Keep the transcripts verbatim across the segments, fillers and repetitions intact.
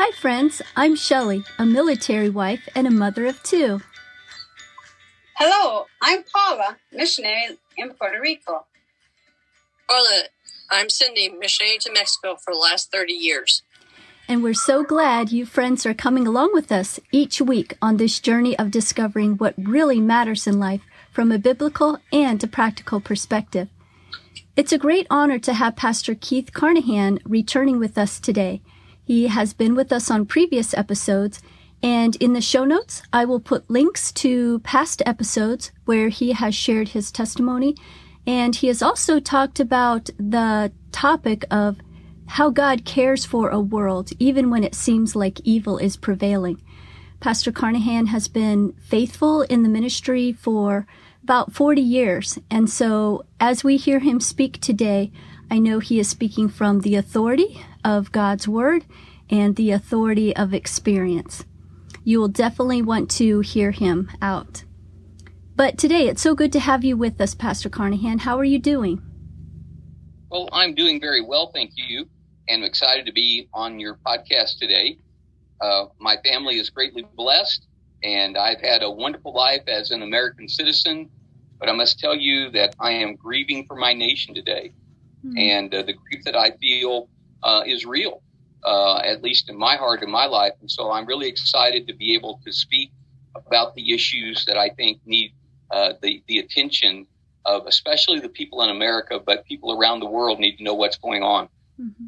Hi friends, I'm Shelley, a military wife and a mother of two. Hello, I'm Paula, missionary in Puerto Rico. Paula, I'm Cindy, missionary to Mexico for the last thirty years. And we're so glad you friends are coming along with us each week on this journey of discovering what really matters in life from a biblical and a practical perspective. It's a great honor to have Pastor Keith Carnahan returning with us today. He has been with us on previous episodes, and in the show notes, I will put links to past episodes where he has shared his testimony, and he has also talked about the topic of how God cares for a world, even when it seems like evil is prevailing. Pastor Carnahan has been faithful in the ministry for about forty years, and so as we hear him speak today, I know he is speaking from the authority of God's Word and the authority of experience. You will definitely want to hear him out. But today, it's so good to have you with us, Pastor Carnahan. How are you doing? Well, I'm doing very well, thank you, and I'm excited to be on your podcast today. Uh, my family is greatly blessed, and I've had a wonderful life as an American citizen, but I must tell you that I am grieving for my nation today. Mm-hmm. And uh, the grief that I feel uh, is real, uh, at least in my heart and my life. And so I'm really excited to be able to speak about the issues that I think need uh, the, the attention of especially the people in America, but people around the world need to know what's going on. Mm-hmm.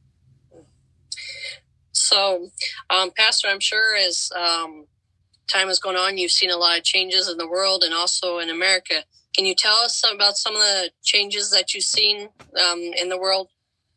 So, um, Pastor, I'm sure as um, time has gone on, you've seen a lot of changes in the world and also in America. Can you tell us about some of the changes that you've seen um, in the world?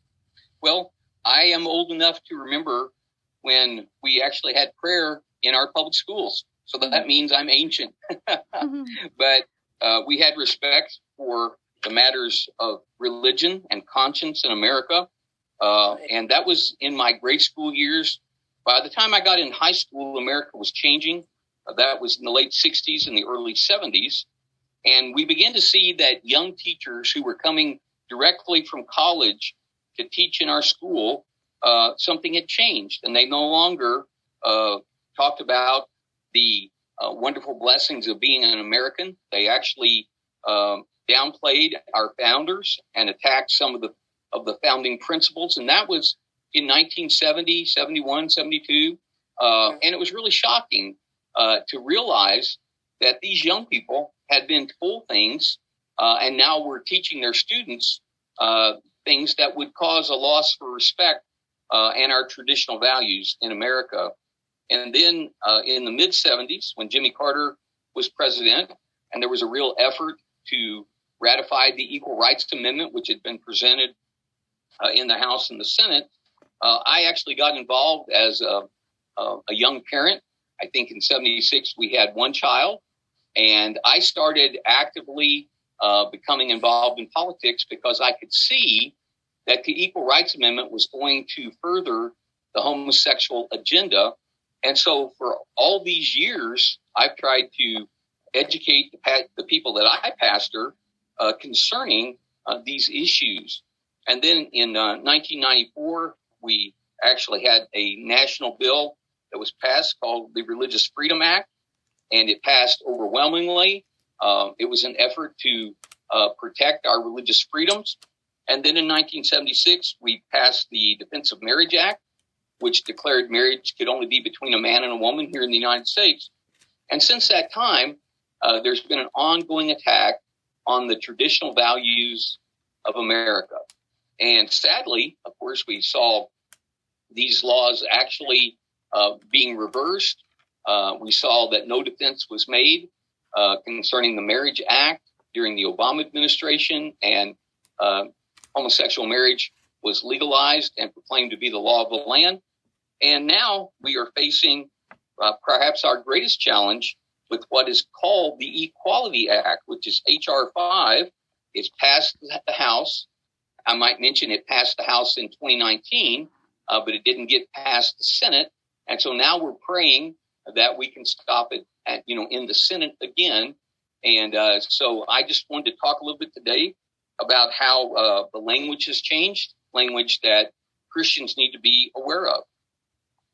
Well, I am old enough to remember when we actually had prayer in our public schools. So that, that means I'm ancient. mm-hmm. But uh, we had respect for the matters of religion and conscience in America. Uh, and that was in my grade school years. By the time I got in high school, America was changing. Uh, that was in the late sixties and the early seventies. And we began to see that young teachers who were coming directly from college to teach in our school, uh, something had changed. And they no longer uh, talked about the uh, wonderful blessings of being an American. They actually uh, downplayed our founders and attacked some of the of the founding principles. And that was in nineteen seventy, seventy-one, seventy-two. Uh, and it was really shocking uh, to realize that these young people had been told things, uh, and now we're teaching their students uh, things that would cause a loss for respect uh, and our traditional values in America. And then uh, in the mid-seventies, when Jimmy Carter was president, and there was a real effort to ratify the Equal Rights Amendment, which had been presented uh, in the House and the Senate, uh, I actually got involved as a, a, a young parent. I think in seventy-six, we had one child. And I started actively uh, becoming involved in politics because I could see that the Equal Rights Amendment was going to further the homosexual agenda. And so for all these years, I've tried to educate the, the people that I pastor uh, concerning uh, these issues. And then in uh, nineteen ninety-four, we actually had a national bill that was passed called the Religious Freedom Act. And it passed overwhelmingly. Uh, it was an effort to uh, protect our religious freedoms. And then in nineteen seventy-six, we passed the Defense of Marriage Act, which declared marriage could only be between a man and a woman here in the United States. And since that time, uh, there's been an ongoing attack on the traditional values of America. And sadly, of course, we saw these laws actually uh, being reversed. Uh, we saw that no defense was made uh, concerning the Marriage Act during the Obama administration, and uh, homosexual marriage was legalized and proclaimed to be the law of the land. And now we are facing uh, perhaps our greatest challenge with what is called the Equality Act, which is H R five. It's passed the House. I might mention it passed the House in twenty nineteen, uh, but it didn't get past the Senate. And so now we're praying that we can stop it at, you know, in the Senate again. And uh, so I just wanted to talk a little bit today about how uh, the language has changed, language that Christians need to be aware of.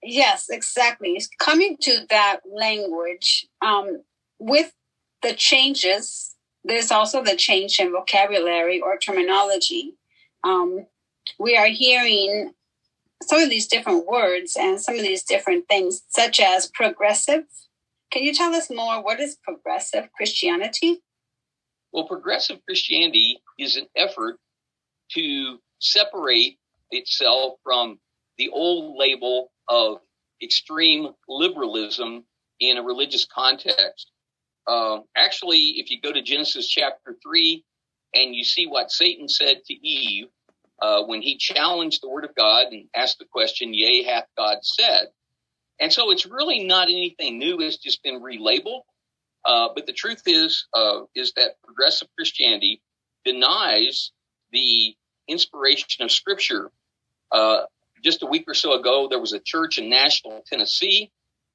Yes, exactly. Coming to that language, um, with the changes, there's also the change in vocabulary or terminology. Um, we are hearing some of these different words and some of these different things, such as progressive. Can you tell us more? What is progressive Christianity? Well, progressive Christianity is an effort to separate itself from the old label of extreme liberalism in a religious context. Uh, actually, if you go to Genesis chapter three and you see what Satan said to Eve uh, when he challenged the word of God and asked the question, yea, hath God said? And so it's really not anything new. It's just been relabeled. Uh, but the truth is, uh, is that progressive Christianity denies the inspiration of Scripture. Uh, just a week or so ago, there was a church in Nashville, Tennessee,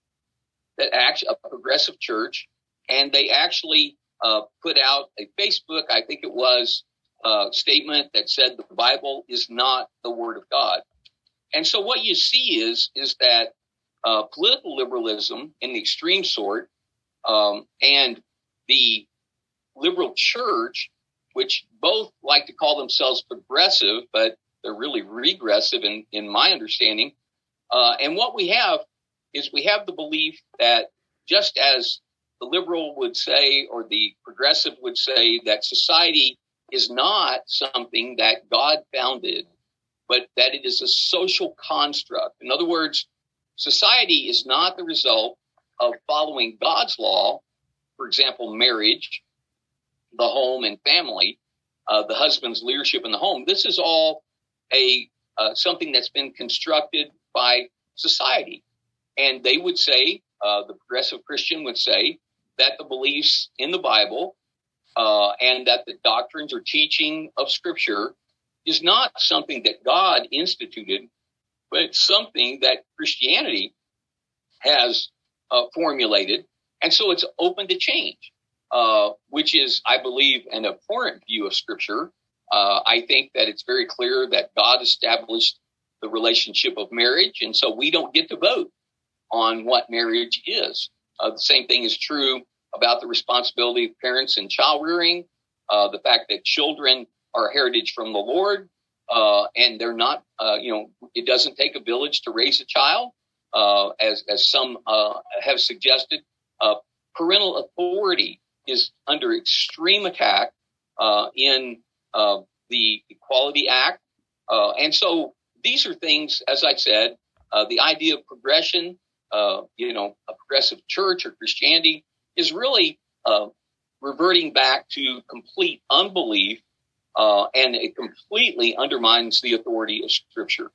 that actually a progressive church, and they actually uh, put out a Facebook, I think it was, uh, statement that said the Bible is not the Word of God. And so what you see is is that uh, political liberalism in the extreme sort, um, and the liberal church, which both like to call themselves progressive, but they're really regressive in, in my understanding. Uh, and what we have is we have the belief that just as the liberal would say, or the progressive would say, that society is not something that God founded, but that it is a social construct. In other words, society is not the result of following God's law, for example, marriage, the home and family, uh, the husband's leadership in the home. This is all a uh, something that's been constructed by society. And they would say, uh, the progressive Christian would say, that the beliefs in the Bible uh, and that the doctrines or teaching of Scripture is not something that God instituted, but it's something that Christianity has uh, formulated. And so it's open to change, uh, which is, I believe, an abhorrent view of Scripture. Uh, I think that it's very clear that God established the relationship of marriage, and so we don't get to vote on what marriage is. Uh, the same thing is true about the responsibility of parents in child rearing, uh, the fact that children are a heritage from the Lord, uh, and they're not, uh, you know, it doesn't take a village to raise a child, uh, as, as some uh, have suggested. Uh, parental authority is under extreme attack uh, in uh, the Equality Act. Uh, and so these are things, as I said, uh, the idea of progression, uh, you know, a progressive church or Christianity is really uh, reverting back to complete unbelief, uh, and it completely undermines the authority of Scripture.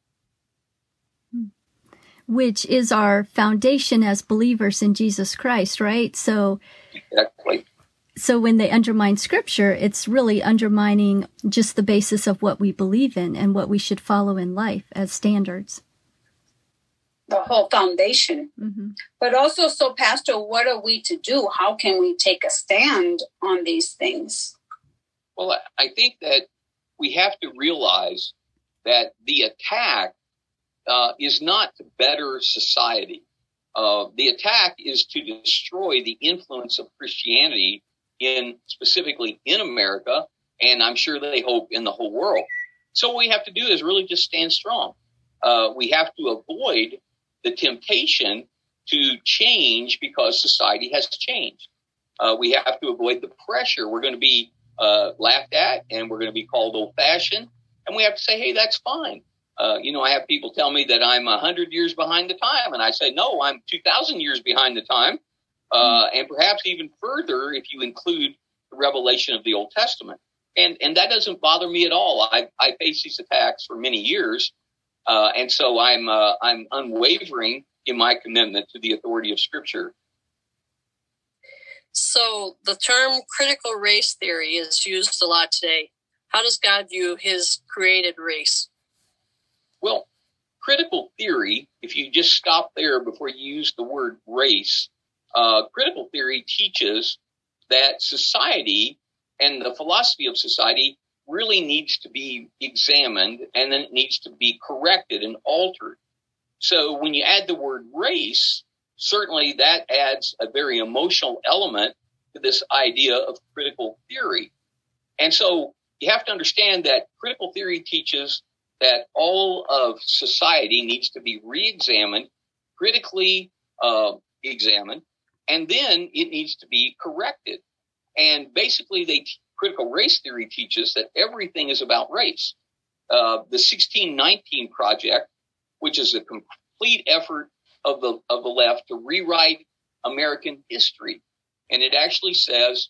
Which is our foundation as believers in Jesus Christ, right? So, exactly. So when they undermine Scripture, it's really undermining just the basis of what we believe in and what we should follow in life as standards. The whole foundation. Mm-hmm. But also, so Pastor, what are we to do? How can we take a stand on these things? Well, I think that we have to realize that the attack uh, is not to better society. Uh, the attack is to destroy the influence of Christianity in specifically in America, and I'm sure they hope in the whole world. So what we have to do is really just stand strong. Uh, we have to avoid the temptation to change because society has changed. Uh, we have to avoid the pressure. We're going to be uh, laughed at, and we're going to be called old-fashioned, and we have to say, hey, that's fine. Uh, you know, I have people tell me that I'm one hundred years behind the time, and I say, no, I'm two thousand years behind the time, uh, and perhaps even further if you include the revelation of the Old Testament. And and that doesn't bother me at all. I, I faced these attacks for many years, uh, and so I'm uh, I'm unwavering in my commitment to the authority of Scripture. So the term critical race theory is used a lot today. How does God view his created race? Well, critical theory, if you just stop there before you use the word race, uh, critical theory teaches that society and the philosophy of society really needs to be examined, and then it needs to be corrected and altered. So when you add the word race, certainly that adds a very emotional element to this idea of critical theory. And so you have to understand that critical theory teaches that all of society needs to be re-examined, critically uh, examined, and then it needs to be corrected. And basically, they critical race theory teaches that everything is about race. Uh, the sixteen nineteen Project, which is a complete effort of the of the left to rewrite American history, and it actually says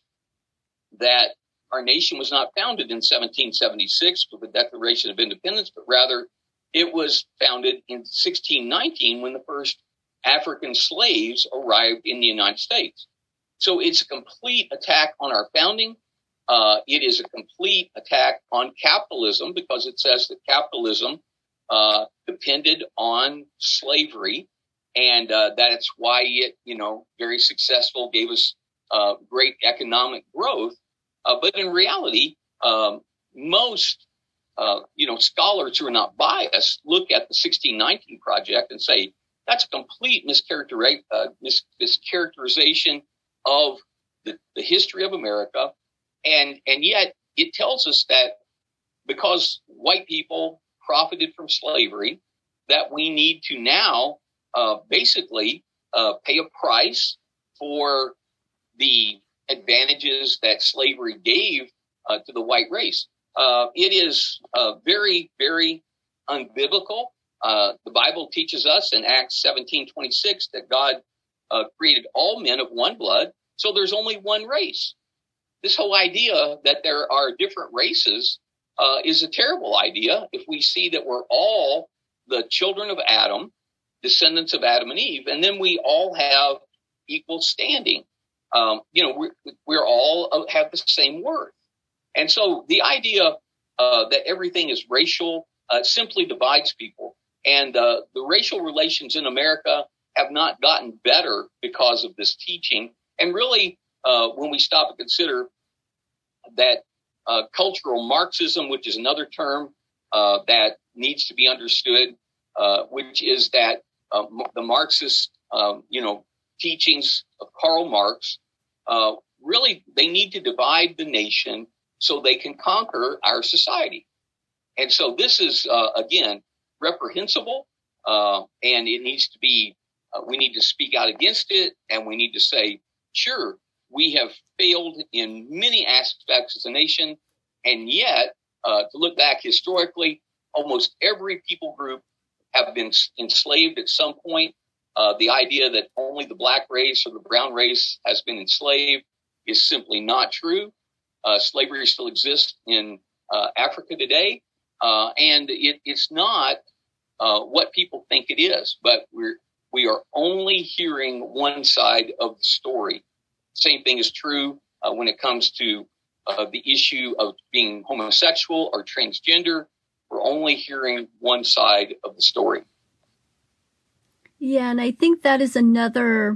that our nation was not founded in seventeen seventy-six with the Declaration of Independence, but rather it was founded in sixteen nineteen when the first African slaves arrived in the United States. So it's a complete attack on our founding. Uh, it is a complete attack on capitalism because it says that capitalism uh, depended on slavery, and uh, that's why it, you know, very successful, gave us uh, great economic growth. Uh, but in reality, um, most, uh, you know, scholars who are not biased look at the sixteen nineteen Project and say that's a complete mischaracter- uh, mis- mischaracterization of the, the history of America. And, and yet it tells us that because white people profited from slavery, that we need to now uh, basically uh, pay a price for the advantages that slavery gave uh, to the white race. Uh, it is uh, very, very unbiblical. Uh, the Bible teaches us in Acts seventeen twenty-six that God uh, created all men of one blood, so there's only one race. This whole idea that there are different races uh, is a terrible idea if we see that we're all the children of Adam, descendants of Adam and Eve, and then we all have equal standing. Um, you know, we're, we're all have the same worth. And so the idea uh, that everything is racial uh, simply divides people. And uh, the racial relations in America have not gotten better because of this teaching. And really, uh, when we stop and consider that uh, cultural Marxism, which is another term uh, that needs to be understood, uh, which is that uh, the Marxist, um, you know, teachings of Karl Marx, uh, really, they need to divide the nation so they can conquer our society. And so this is, uh, again, reprehensible, uh, and it needs to be, uh, we need to speak out against it, and we need to say, sure, we have failed in many aspects as a nation, and yet, uh, to look back historically, almost every people group have been enslaved at some point. Uh, the idea that only the black race or the brown race has been enslaved is simply not true. Uh, slavery still exists in uh, Africa today, uh, and it, it's not uh, what people think it is. But we're we are only hearing one side of the story. Same thing is true uh, when it comes to uh, the issue of being homosexual or transgender. We're only hearing one side of the story. Yeah, and I think that is another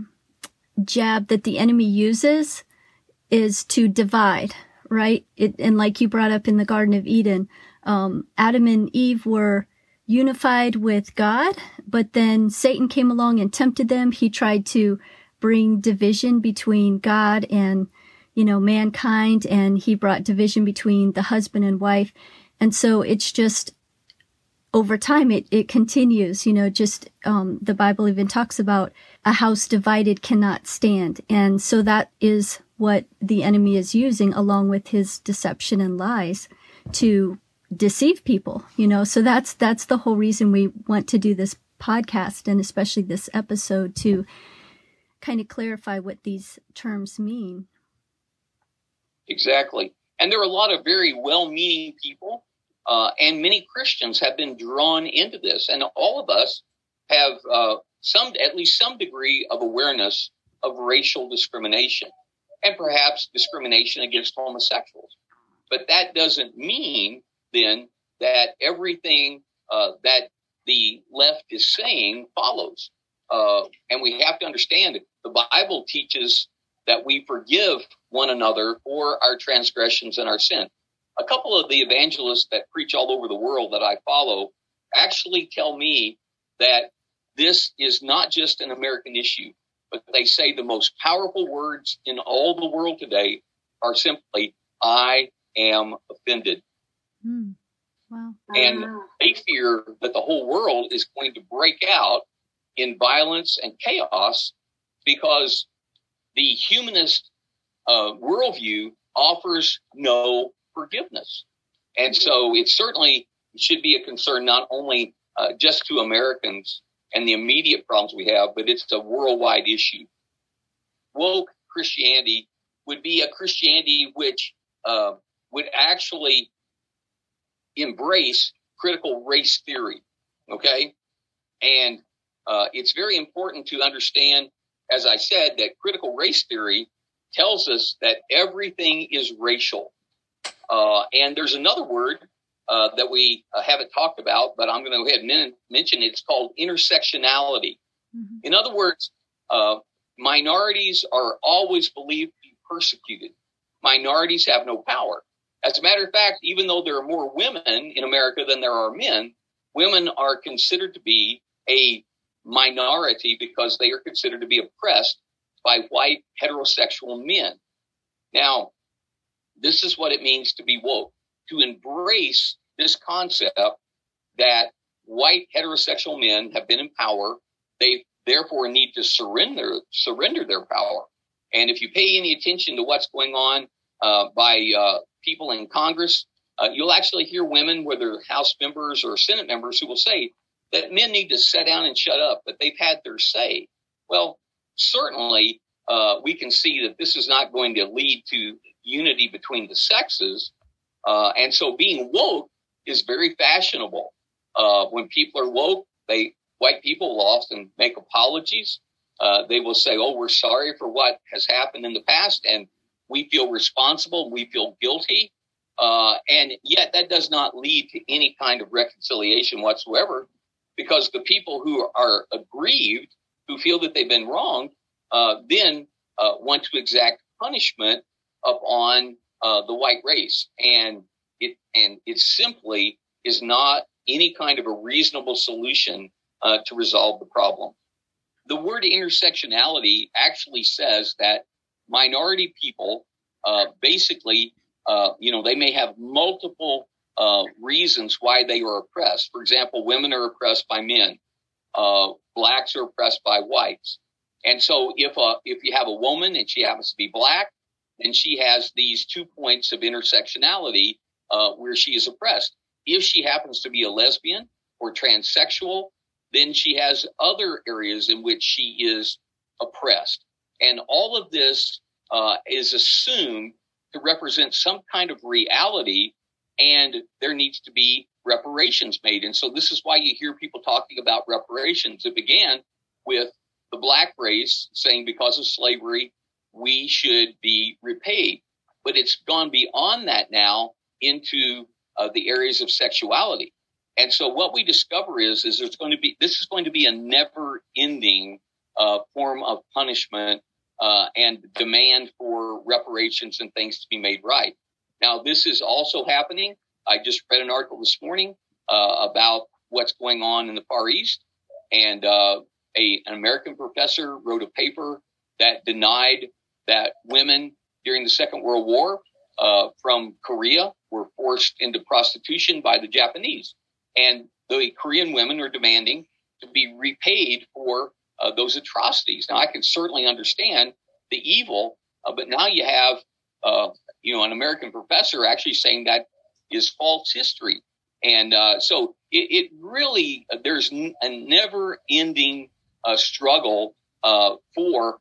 jab that the enemy uses, is to divide, right? It, and like you brought up in the Garden of Eden, um, Adam and Eve were unified with God, but then Satan came along and tempted them. He tried to bring division between God and, you know, mankind, and he brought division between the husband and wife. And so it's just, over time, it, it continues, you know, just um, the Bible even talks about a house divided cannot stand. And so that is what the enemy is using, along with his deception and lies, to deceive people, you know. So that's that's the whole reason we want to do this podcast, and especially this episode, to kind of clarify what these terms mean. Exactly. And there are a lot of very well-meaning people, uh, and many Christians have been drawn into this. And all of us have uh, some, at least some degree of awareness of racial discrimination, and perhaps discrimination against homosexuals. But that doesn't mean then that everything uh, that the left is saying follows. Uh, and we have to understand that the Bible teaches that we forgive one another for our transgressions and our sin. A couple of the evangelists that preach all over the world that I follow actually tell me that this is not just an American issue, but they say the most powerful words in all the world today are simply, I am offended. Mm. Wow. And they fear that the whole world is going to break out in violence and chaos because the humanist uh, worldview offers no forgiveness. And so it certainly should be a concern not only uh, just to Americans and the immediate problems we have, but it's a worldwide issue. Woke Christianity would be a Christianity which uh, would actually embrace critical race theory, okay? And uh, it's very important to understand, as I said, that critical race theory tells us that everything is racial. Uh, and there's another word uh, that we uh, haven't talked about, but I'm going to go ahead and men- mention it. It's called intersectionality. Mm-hmm. In other words, uh, minorities are always believed to be persecuted. Minorities have no power. As a matter of fact, even though there are more women in America than there are men, women are considered to be a minority because they are considered to be oppressed by white heterosexual men. Now, this is what it means to be woke, to embrace this concept that white heterosexual men have been in power. They therefore need to surrender, surrender their power. And if you pay any attention to what's going on uh, by uh, people in Congress, uh, you'll actually hear women, whether House members or Senate members, who will say that men need to sit down and shut up, that they've had their say. Well, certainly uh, we can see that this is not going to lead to unity between the sexes. Uh, and so being woke is very fashionable. Uh, when people are woke, they white people will often make apologies. Uh, they will say, oh, we're sorry for what has happened in the past, and we feel responsible, we feel guilty. Uh, and yet that does not lead to any kind of reconciliation whatsoever, because the people who are aggrieved, who feel that they've been wronged, uh, then uh, want to exact punishment upon uh, the white race. And it and it simply is not any kind of a reasonable solution uh, to resolve the problem. The word intersectionality actually says that minority people uh, basically, uh, you know, they may have multiple uh, reasons why they are oppressed. For example, women are oppressed by men. Uh, blacks are oppressed by whites. And so if uh, if you have a woman and she happens to be black, then she has these two points of intersectionality uh, where she is oppressed. If she happens to be a lesbian or transsexual, then she has other areas in which she is oppressed. And all of this uh, is assumed to represent some kind of reality, and there needs to be reparations made. And so this is why you hear people talking about reparations. It began with the black race saying because of slavery, we should be repaid. But it's gone beyond that now into uh, the areas of sexuality. And so what we discover is, is there's going to be, this is going to be a never ending uh, form of punishment uh, and demand for reparations and things to be made right. Now, this is also happening. I just read an article this morning uh, about what's going on in the Far East. And uh, a, an American professor wrote a paper that denied that women during the Second World War uh, from Korea were forced into prostitution by the Japanese. And the Korean women are demanding to be repaid for uh, those atrocities. Now, I can certainly understand the evil, uh, but now you have, uh, you know, an American professor actually saying that is false history. And uh, so it, it really, uh, there's n- a never-ending uh, struggle uh, for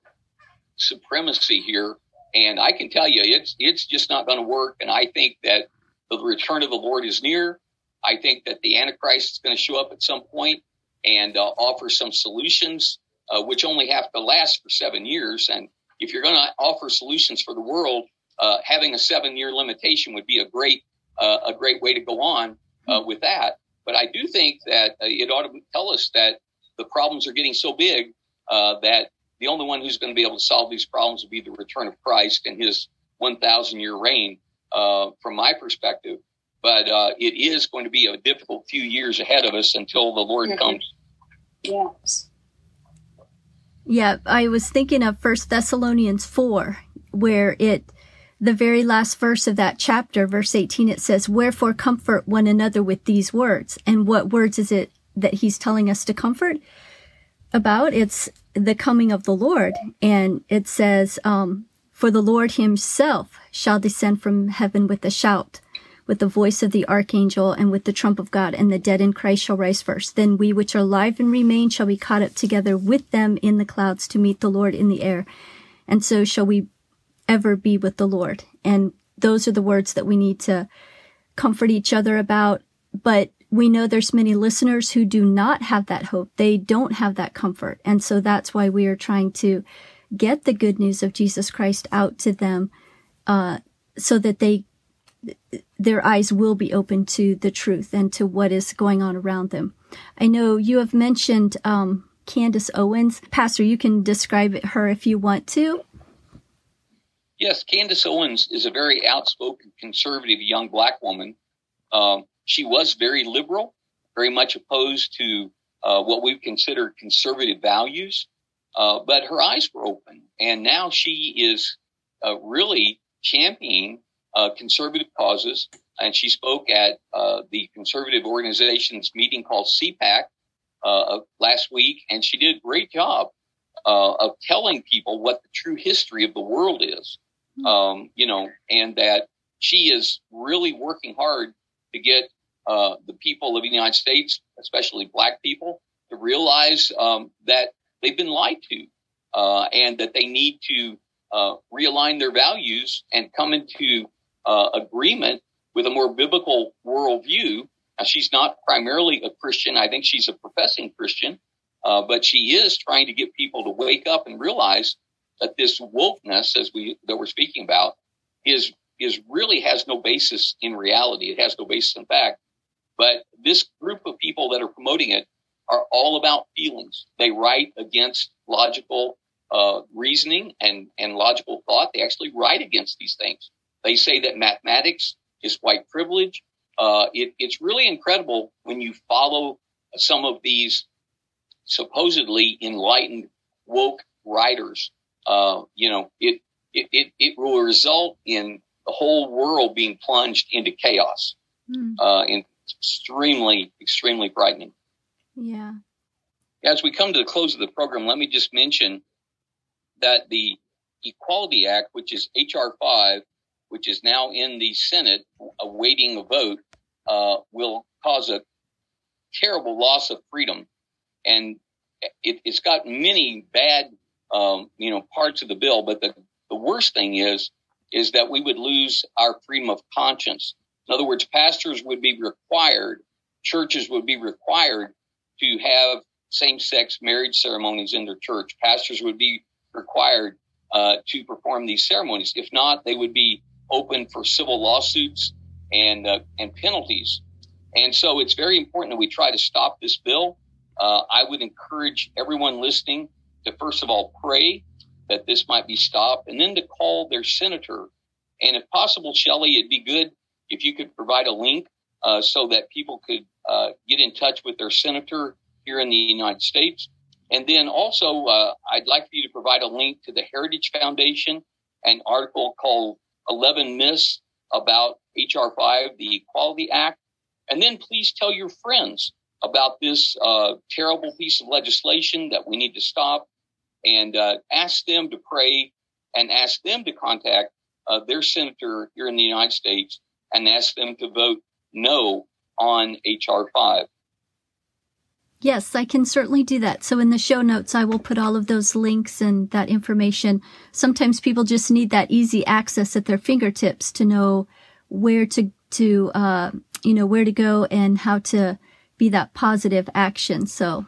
supremacy here. And I can tell you, it's it's just not going to work. And I think that the return of the Lord is near. I think that the Antichrist is going to show up at some point and uh, offer some solutions, uh, which only have to last for seven years. And if you're going to offer solutions for the world, uh, having a seven-year limitation would be a great uh, a great way to go on uh, with that. But I do think that uh, it ought to tell us that the problems are getting so big uh, that the only one who's going to be able to solve these problems will be the return of Christ and his one thousand year reign, uh, from my perspective. But uh, it is going to be a difficult few years ahead of us until the Lord mm-hmm. comes. Yes. Yeah, I was thinking of First Thessalonians four, where it, the very last verse of that chapter, verse eighteen, it says, "Wherefore comfort one another with these words." And what words is it that he's telling us to comfort about? It's the coming of the Lord. And it says, um, "For the Lord himself shall descend from heaven with a shout, with the voice of the archangel, and with the trump of God, and the dead in Christ shall rise first. Then we which are alive and remain shall be caught up together with them in the clouds to meet the Lord in the air. And so shall we ever be with the Lord." And those are the words that we need to comfort each other about. But we know there's many listeners who do not have that hope. They don't have that comfort. And so that's why we are trying to get the good news of Jesus Christ out to them, uh, so that they their eyes will be open to the truth and to what is going on around them. I know you have mentioned um, Candace Owens. Pastor, you can describe her if you want to. Yes, Candace Owens is a very outspoken, conservative young black woman. Um, she was very liberal, very much opposed to uh, what we consider conservative values, uh, but her eyes were open, and now she is uh, really championing Uh, conservative causes, and she spoke at uh, the conservative organization's meeting called C PAC uh, last week, and she did a great job uh, of telling people what the true history of the world is, um, you know, and that she is really working hard to get uh, the people of the United States, especially black people, to realize um, that they've been lied to, uh, and that they need to uh, realign their values and come into Uh, agreement with a more biblical worldview. Now, she's not primarily a Christian. I think she's a professing Christian, uh, but she is trying to get people to wake up and realize that this wokeness, as we that we're speaking about, is is really has no basis in reality. It has no basis in fact. But this group of people that are promoting it are all about feelings. They write against logical uh, reasoning and and logical thought. They actually write against these things. They say that mathematics is white privilege. Uh, it, it's really incredible when you follow some of these supposedly enlightened woke writers. Uh, you know, it, it, it, it will result in the whole world being plunged into chaos. Mm. Uh, and extremely, extremely frightening. Yeah. As we come to the close of the program, let me just mention that the Equality Act, which is H R five, which is now in the Senate awaiting a vote, uh, will cause a terrible loss of freedom. And it, it's got many bad, um, you know, parts of the bill. But the, the worst thing is, is that we would lose our freedom of conscience. In other words, pastors would be required, churches would be required to have same-sex marriage ceremonies in their church. Pastors would be required uh, to perform these ceremonies. If not, they would be open for civil lawsuits and uh, and penalties. And so it's very important that we try to stop this bill. Uh, I would encourage everyone listening to, first of all, pray that this might be stopped, and then to call their senator. And if possible, Shelley, it'd be good if you could provide a link uh, so that people could uh, get in touch with their senator here in the United States. And then also, uh, I'd like for you to provide a link to the Heritage Foundation, an article called eleven Myths about H R five, the Equality Act. And then please tell your friends about this uh, terrible piece of legislation that we need to stop, and uh, ask them to pray and ask them to contact uh, their senator here in the United States and ask them to vote no on H R five. Yes, I can certainly do that. So in the show notes, I will put all of those links and that information. Sometimes people just need that easy access at their fingertips to know where to, to, uh, you know, where to go and how to be that positive action. So.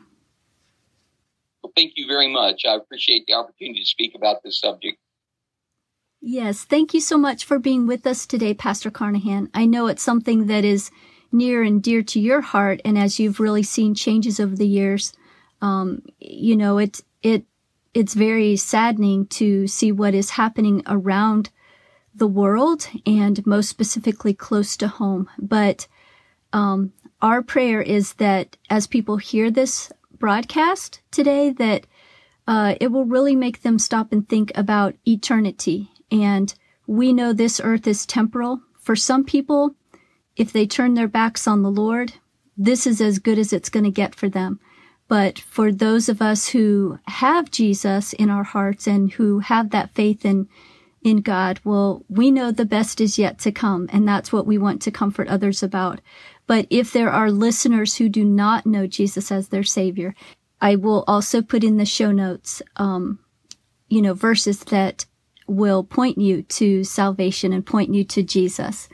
Well, thank you very much. I appreciate the opportunity to speak about this subject. Yes. Thank you so much for being with us today, Pastor Carnahan. I know it's something that is near and dear to your heart, and as you've really seen changes over the years, um, you know, it it it's very saddening to see what is happening around the world, and most specifically close to home. But um, our prayer is that as people hear this broadcast today that uh, it will really make them stop and think about eternity. And we know this earth is temporal. For some people, if they turn their backs on the Lord, this is as good as it's going to get for them. But for those of us who have Jesus in our hearts and who have that faith in in God, well, we know the best is yet to come, and that's what we want to comfort others about. But if there are listeners who do not know Jesus as their Savior, I will also put in the show notes, um, you know, verses that will point you to salvation and point you to Jesus.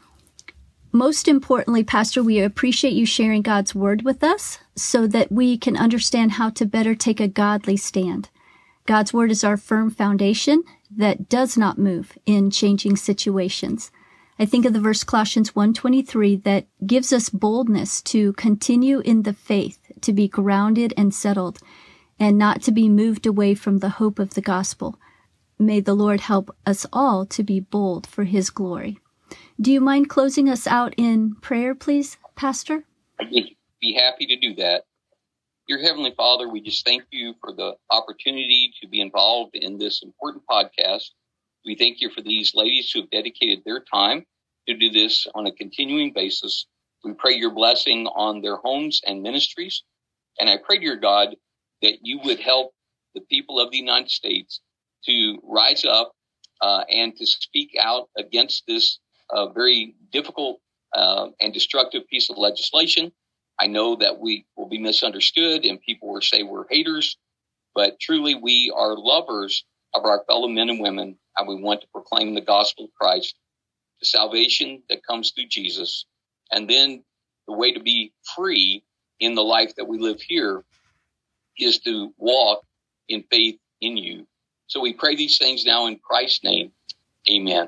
Most importantly, Pastor, we appreciate you sharing God's Word with us so that we can understand how to better take a godly stand. God's Word is our firm foundation that does not move in changing situations. I think of the verse Colossians one twenty-three that gives us boldness to continue in the faith, to be grounded and settled, and not to be moved away from the hope of the gospel. May the Lord help us all to be bold for His glory. Do you mind closing us out in prayer, please, Pastor? I would be happy to do that. Dear Heavenly Father, we just thank you for the opportunity to be involved in this important podcast. We thank you for these ladies who have dedicated their time to do this on a continuing basis. We pray your blessing on their homes and ministries. And I pray, dear God, that you would help the people of the United States to rise up uh, and to speak out against this uh, very difficult uh, and destructive piece of legislation. I know that we will be misunderstood and people will say we're haters, but truly we are lovers of our fellow men and women, and we want to proclaim the gospel of Christ, the salvation that comes through Jesus, and then the way to be free in the life that we live here is to walk in faith in you. So we pray these things now in Christ's name. Amen.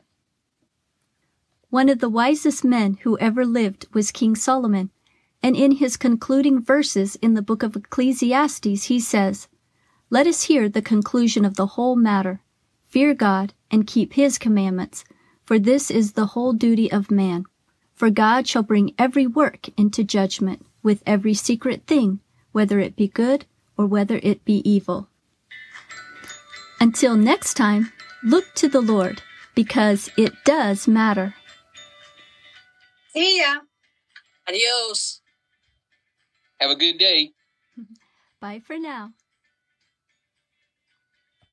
One of the wisest men who ever lived was King Solomon. And in his concluding verses in the book of Ecclesiastes, he says, "Let us hear the conclusion of the whole matter. Fear God and keep his commandments, for this is the whole duty of man. For God shall bring every work into judgment with every secret thing, whether it be good or whether it be evil." Until next time, look to the Lord, because it does matter. See ya. Adios. Have a good day. Bye for now.